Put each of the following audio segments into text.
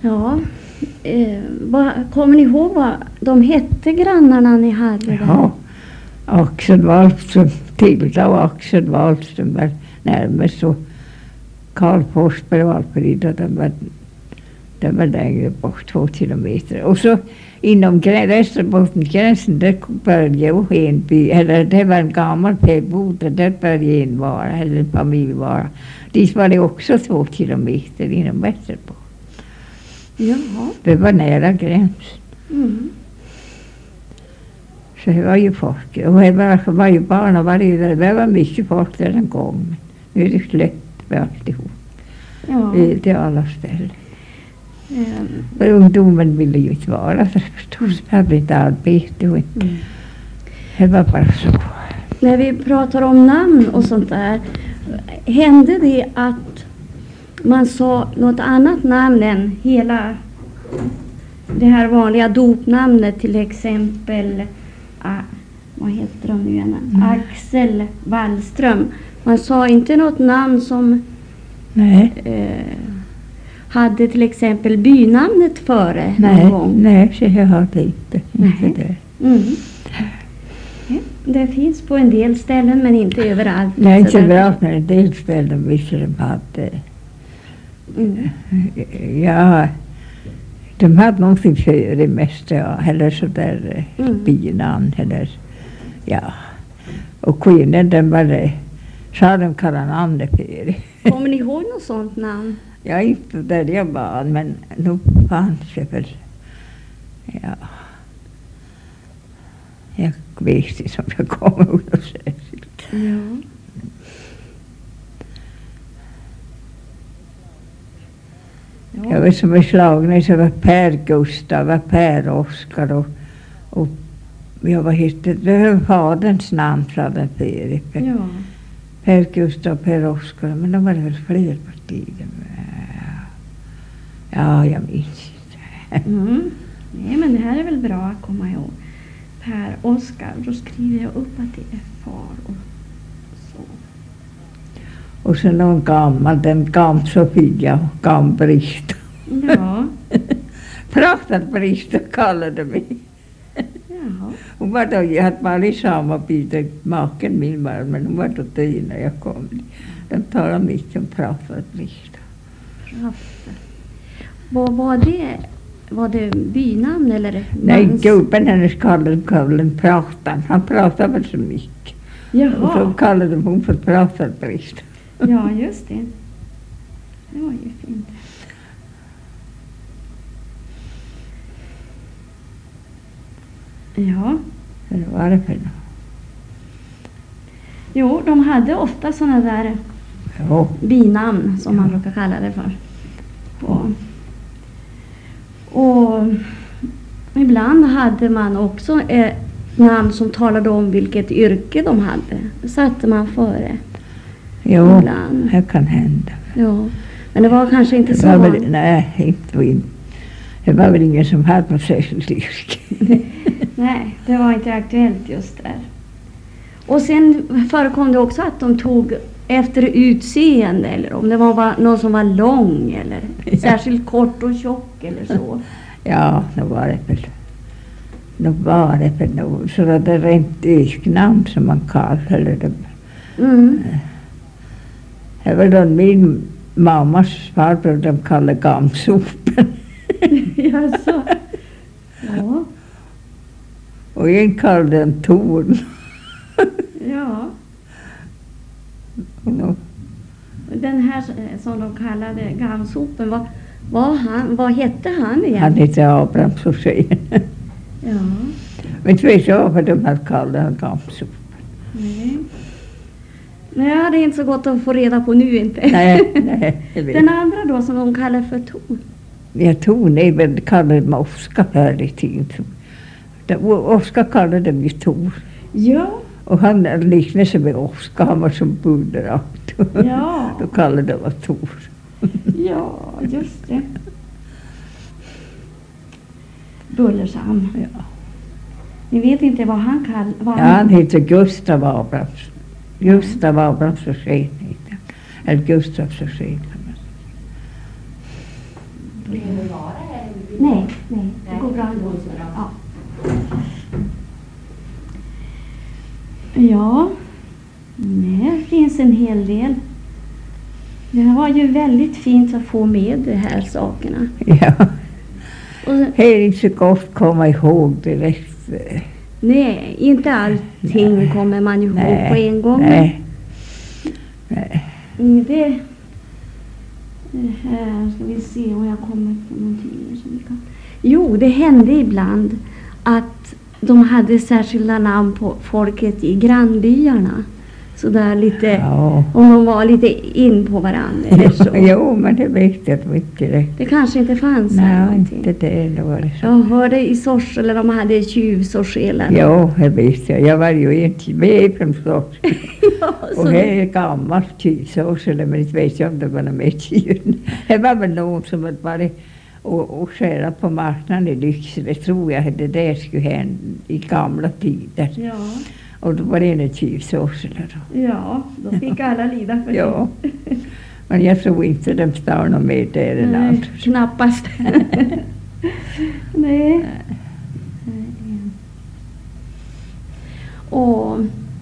Ja. Kommer ni ihåg vad de hette, grannarna ni hade där? Ja, Axel Wahlström, Tilda och Axel Wahlström var närmast, och Karl Forsberg och Alperida, de var längre bort 2 kilometer. Och så inom Västerbottensgränsen, där började en by, eller det var en gammal fäbod, där började en vara, eller en familj vara. Dit var det också 2 kilometer inom Västerbotten. Jaha. Det var nära gränsen. Mm. Så det var ju folk. Och det var ju barn och det var mycket folk där den gången. Nu är det slätt med alltihop. Ja. Det är alla ställen. För ungdomen ville ju inte vara där förstås. Vi hade inte arbete och inte. Mm. Det var bara så. När vi pratar om namn och sånt där, hände det att man sa något annat namn än hela det här vanliga dopnamnet, till exempel vad heter de nu igen? Axel Wallström. Man sa inte något namn som hade till exempel bynamnet före någon gång. Nej, så jag hade inte det. Mm. Det finns på en del ställen men inte överallt. Nej, inte överallt, men en del ställen visste de hade. Ja, de hade någonting för det mesta, eller sådär bynamn, eller ja. Och kvinnen, den bara sa de kallade namnet för det. Kommer ni ihåg något sånt namn? Ja, inte där jag var, men nog fanns det väl. Ja. Jag vet inte om jag kommer ihåg något särskilt. Ja. Jag var som en slagning, så var Per Gustav, var Per Oskar och jag var hittat, det var faderns namn från den Erik. Ja. Per Gustav, Per Oskar, men de var väl fler på tiden. Ja, jag minns inte. Nej, men det här är väl bra att komma ihåg. Per Oskar, då skriver jag upp att det är far och så. Och så någon gammal, den gamla Sofia och Gambrist. Ja. Pratarbrist kallade mig. Jaha. Hon var då, jag hade bara i samma byte, maken min var, men hon var då död när jag kom. De talade mycket om pratarbrist. Vad var det? Var det bynamn eller? Nej, gubben hennes kallade pratan. Han pratade väl så mycket. Jaha. Och så kallade hon för pratarbrist. Ja, just det. Det var ju fint. Ja. Det var det för något. Jo, de hade ofta sådana där binamn som man brukar kalla det för. Och ibland hade man också namn som talade om vilket yrke de hade. Det satte man före. Jo, ibland. det kan hända. Ja, men det var kanske inte så. Nej, inte. Det var väl ingen som hade något särskilt yrke. Nej, det var inte aktuellt just där. Och sen förekom det också att de tog efter utseende, eller om det var någon som var lång eller särskilt kort och tjock eller så. Ja, då var det väl. Så var det rent öknamn som man kallade det. Det var då min mammas farbror, de kallade Gamsopen. Jaså? Ja. Och en kallade den Torn. Ja. Den här som de kallade Gamsopen, vad hette han igen? Han hette Abraham Sorsén. Ja. Men inte vet jag vad de hade kallat han Gamsopen. Nej. Nej, det är inte så gott att få reda på nu inte. Nej, jag vet. Den andra då som de kallar för Torn. Ja, Torn är väl kallade man Oskar förr i tiden. Oskar kallade dem ju Tor. Ja. Och han liknade sig med Oskar, han var som bullerakt. Ja. Då kallade de var Tor. Ja, just det. Bullersam. Ja. Ni vet inte vad han kallar? Ja, han heter Gustav Abrahams. Gustav Abrahams Sorsén heter han. Eller Gustav Sorsén kan man säga. fara här? Nej, det går bra. Ja. Ja, det finns en hel del. Det var ju väldigt fint att få med de här sakerna. Ja, Och, det är inte så gott att komma ihåg direkt. nej, inte allting kommer man ihåg på en gång. Nej. Det här ska vi se om jag kommer på någonting som vi kan. Jo, det hände ibland att de hade särskilda namn på folket i grannbyarna. Så där lite, Ja. om de var lite in på varandra eller så. Jo, men det vet jag mycket direkt. Det kanske inte fanns här Nej, någonting. inte det. Då var det så. Jag hörde i Sorsele de hade tjuvsorsele. Jo, det vet jag. Jag var ju inte med från Sorsele. Ja, Och det är gammalt Sorsele, men inte vet jag om det var någon med tjuren. Det var väl någon som hade varit och skära på marknaden i Lycksele, tror jag. Det där skulle hända i gamla tider. Ja, Och då var det en Sorsele då. ja, då fick alla lida för Ja. Men jag tror inte de står någon med där än Nej, allt. knappast. Nej. Och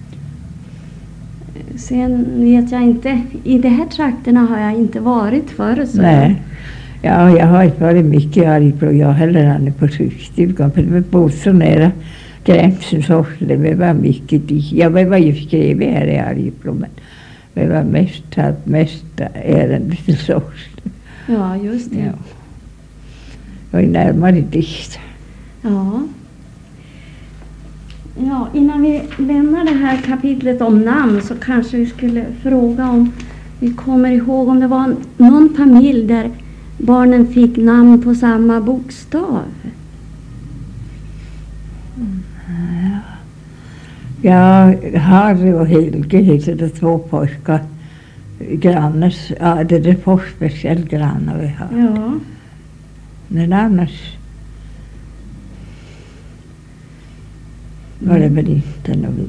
sen vet jag inte, i de här trakterna har jag inte varit förr. Så Nej. Ja, jag har inte varit mycket i Arjeplog. Jag heller aldrig på sjukstugan. För det bor så nära gränsen så det var mycket dit. Jag var ju skrivit här i Arjeplog, men det var mest ärende till Sorsele. Ja, just det. Ja. Och närmare dit. Ja. Ja, innan vi lämnar det här kapitlet om namn så kanske vi skulle fråga om vi kommer ihåg om det var någon familj där barnen fick namn på samma bokstav. Ja, Harry och Helge heter det, två pojkar. Grannars, ja, det är Forsbergs grannar vi har. Ja, Men annars var det väl inte någon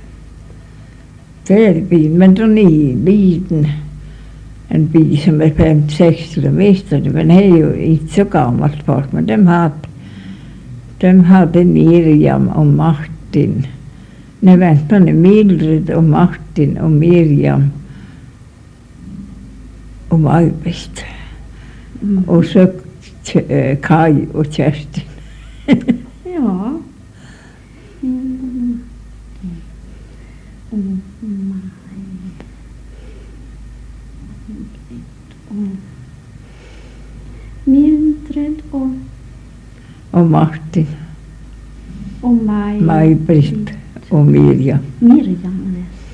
välbil. Men då ni bilen, en bil som är 5-6 kilometer, men det är ju inte så gammalt folk, men de hade Miriam och Martin. Nej, vänta nu, Mildred och Martin och Miriam och Maj-Britt. Och så Kaj och Kerstin. ja. Mildred Och Martin, och Maj-Britt och Miriam. Miriam.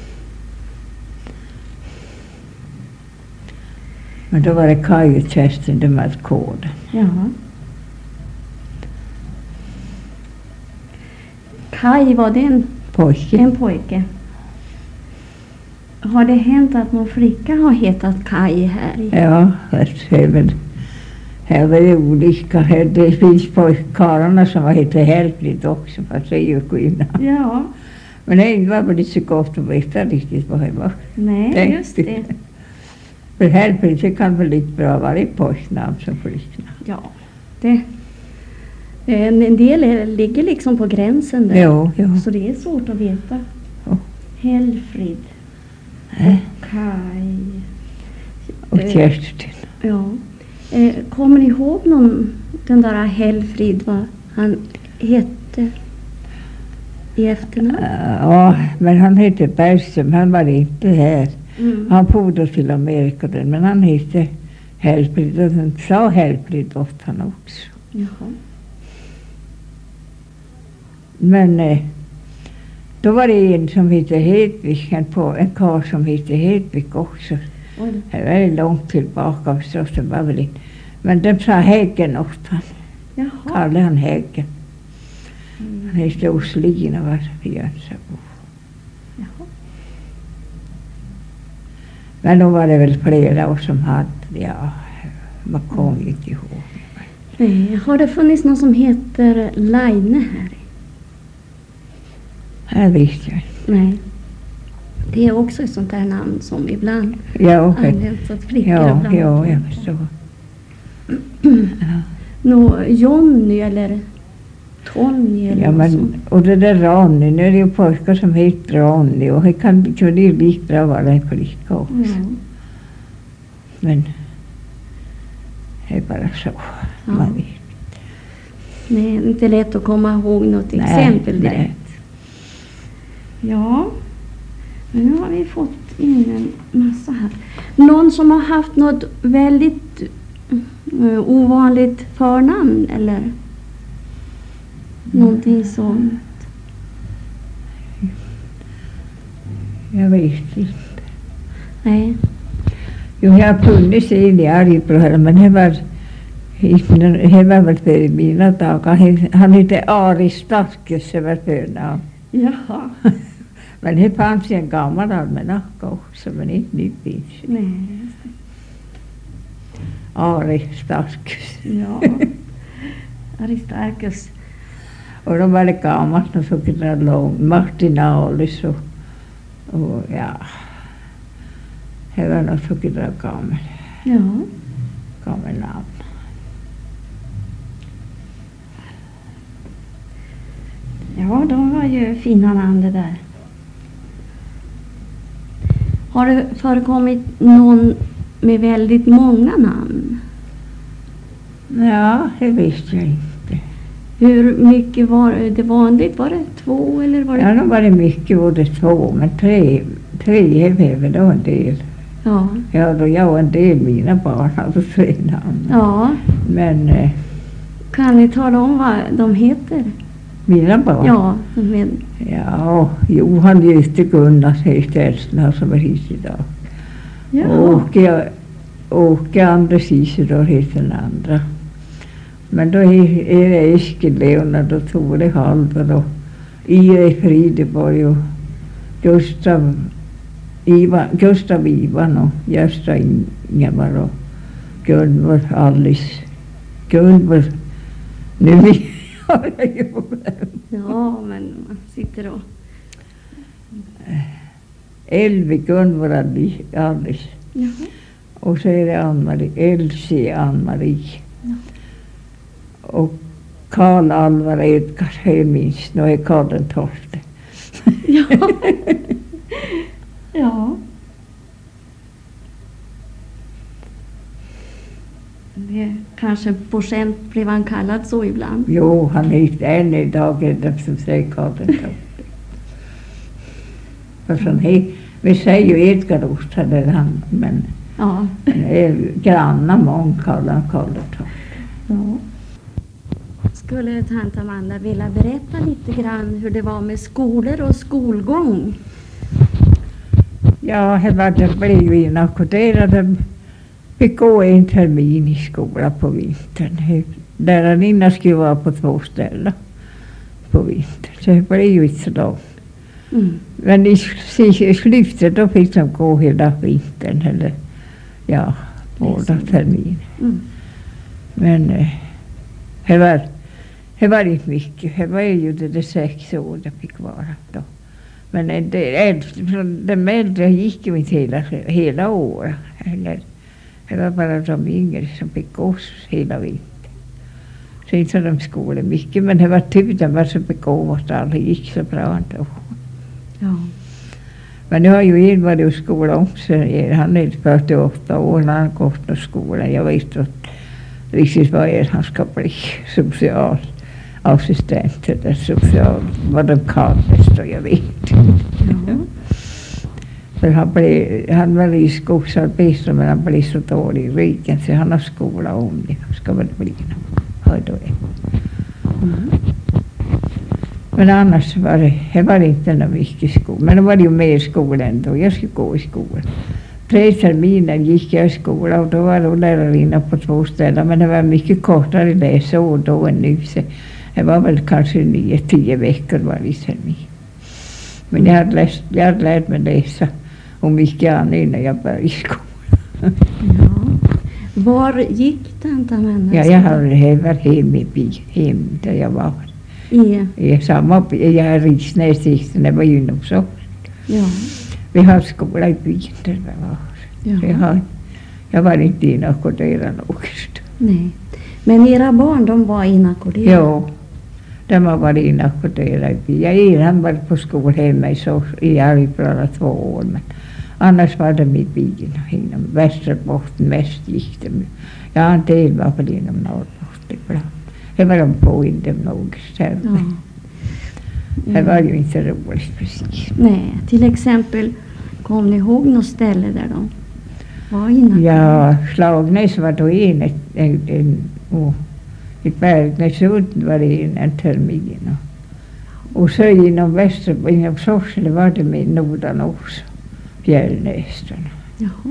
Men då var det Kaj och Kerstin, de hade koden. Ja. Kaj, var det en Pojke. pojke? Har det hänt att någon flicka har hetat Kaj här i? Ja, det är väl. Här var det olika. Det finns pojkarna som heter Helfrid också, fast det är ju kvinna. Ja, Men det var väl inte så gott att veta riktigt vad det var. nej, Tänk just det. För Helfrid, det kan väl inte bra vara ett pojknamn som flicknamn. Ja, det. En del ligger liksom på gränsen där. Jo, jo. Så det är svårt att veta. Ja. Helfrid. Nej. Kaj. Och Kerstin. Ja. Kommer ni ihåg den där Helfrid, vad han hette i efternamn? Ja, men han hette Bergström, han var inte här. Mm. Han for då till Amerika, men han hette Helfrid och han sa Helfrid åt han också. Jaha. Men då var det en som hette Hedvig, en karl som hette Hedvig också. Oj. Det var väldigt långt tillbaka förstås, det var väl inte. Men de sa Häggen åt han, Jaha. kallade han Häggen. Han hette Oslin och var Jönsabo. Jaha. Men då var det väl flera år som hade, ja, man kom inte ihåg. Nej, har det funnits någon som heter Laine här? Här visste jag. Nej. Det är också ett sånt där namn som ibland Ja, används åt flickor. ja, ibland åt ja, jag pojkar. förstår. Jonny eller Tony eller Ja, något men, sånt. och det där Ronny, nu är det ju pojkar som heter Ronny och det kan ju lika bra vara en flicka också. Mm. Men det är bara så. Ja. Man vet. Det är inte lätt att komma ihåg något exempel direkt. Nej. Ja, men nu har vi fått in en massa här. Någon som har haft något väldigt ovanligt förnamn eller någonting sånt. Jag vet inte. Nej. Jo, jag har funnits in i Arjeplog, men det var väl för mina dagar. Han heter Ari Starkus, det var förnamn. Jaha. Men det fanns en gammal almanacka också, men inte nu finns det. Nej. Ari Starkus. Ja. Aristarchus. Och de var det gammalt och så kunde det lång. Martin Aulis och ja. Det var nog så kunde det gammalt. Ja. Gammalt namn. Ja, de var ju fina namn det där. Har det förekommit någon med väldigt många namn? Ja, det visste jag inte. Hur mycket var det vanligt? Var det 2 eller var det? Ja, de var det mycket, både 2, men 3 är väl då en del. Ja. Ja, då jag och en del mina barn hade 3 namn. Ja. Men Kan ni tala om vad de heter? mina barn? Ja, med, Ja, Johan Göte Gunnar heter äldsten som är hit idag. ja. Åke Anders Isidor heter den andra. Men då är det Eskil Leonard och Tore Halldor och I.E. Frideborg och Gustav Ivan och Gösta Ingemar och Gunvor Alice. Gunvor, nu har jag ju Ja, men man sitter och... Elvi Gunvor Alice. Jaha. Och så är det Ann-Marie, Elsie Ann-Marie. Ja. Och Karl Alvar Edgar, jag minns, nu är Karl den 12. Ja. Ja. Det kanske på skämt blev han kallad så ibland. Jo, han heter än idag är det som säger Karl den 12. Vi säger ju Edgar Ostad, men Ja. grannar många kallar Karl den 12. Ja. Skulle tant Amanda vilja berätta lite grann hur det var med skolor och skolgång? Ja, det blev ju inackorderade. Fick gå en termin i skola på vintern. Lärarinnan skulle vara på 2 ställen på vintern. Så det blev ju inte så långt. Mm. Men i slutet då fick de gå hela vintern. Eller ja, båda terminer. Mm. Men det var inte mycket. Det var ju det 6 år det fick vara då. Men de äldre gick ju inte hela året. Eller, det var bara de yngre som fick gå hela vintern. Så inte de skolade mycket, men det var tur de var så begåvade alla gick så bra ändå. Ja. Men nu har ju en varit i skolan också. Han är 48 år när han gått till skolan. Jag vet inte riktigt vad han ska bli. Socialassistent eller social, vad de kallas då, jag vet inte. Ja. För han var i skogsarbete, men han blev så dålig i ryggen så han har skola om det. Ska väl bli någon. Mm. Men annars var det inte någon mycket skola. Men det var ju mer skola ändå. Jag skulle gå i skolan. 3 terminer gick jag i skolan och då var det lärarinna på 2 ställen. Men det var mycket kortare läsår då än nu. Så det var väl kanske 9-10 veckor varje termin. Men jag hade lärt mig läsa och mycket annat innan jag började i skolan. Ja. Var gick tant Amanda? Ja, jag var hem där jag var. I samma by. Jag är Risnäs, det var ju nog så. Ja. Vi har skola i byn där vi var. Ja. Jag var inte inackorderad något. Nej. Men era barn, de var inackorderade? Jo, de har varit inackorderade. Jag har varit på skolhemma i Arvidsjaur 2 år. Men annars var de i byn. Inom Västerbotten mest gick de. Jag har en del var väl inom Norrbotten ibland. Det var de på inom något ställe. Ja. Det var ju inte roligt precis. Nej, till exempel, kom ni ihåg något ställe där de var inackorderade? Ja, Slagnäs var då i Bergnäsund var det en termin. Och så inom inom Sorsele var det med Nordan också. Fjällnästan. Jaha.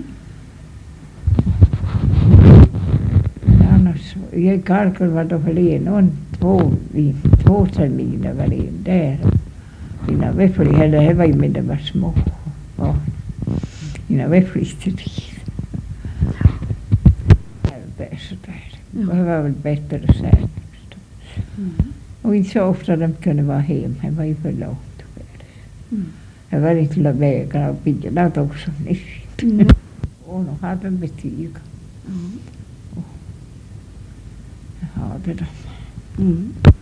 Annars, i Karkor var det väl två terminer var det där. Innan vi flyttade, det var ju med de var små barn. Innan vi flyttade dit. Det så där. Det var väl bättre sen. Och inte så ofta de kunde vara hemma. Det var ju för långt. Det var inte till vägar och bilar också nytt. Och nu hade de betyg. Ja, det då.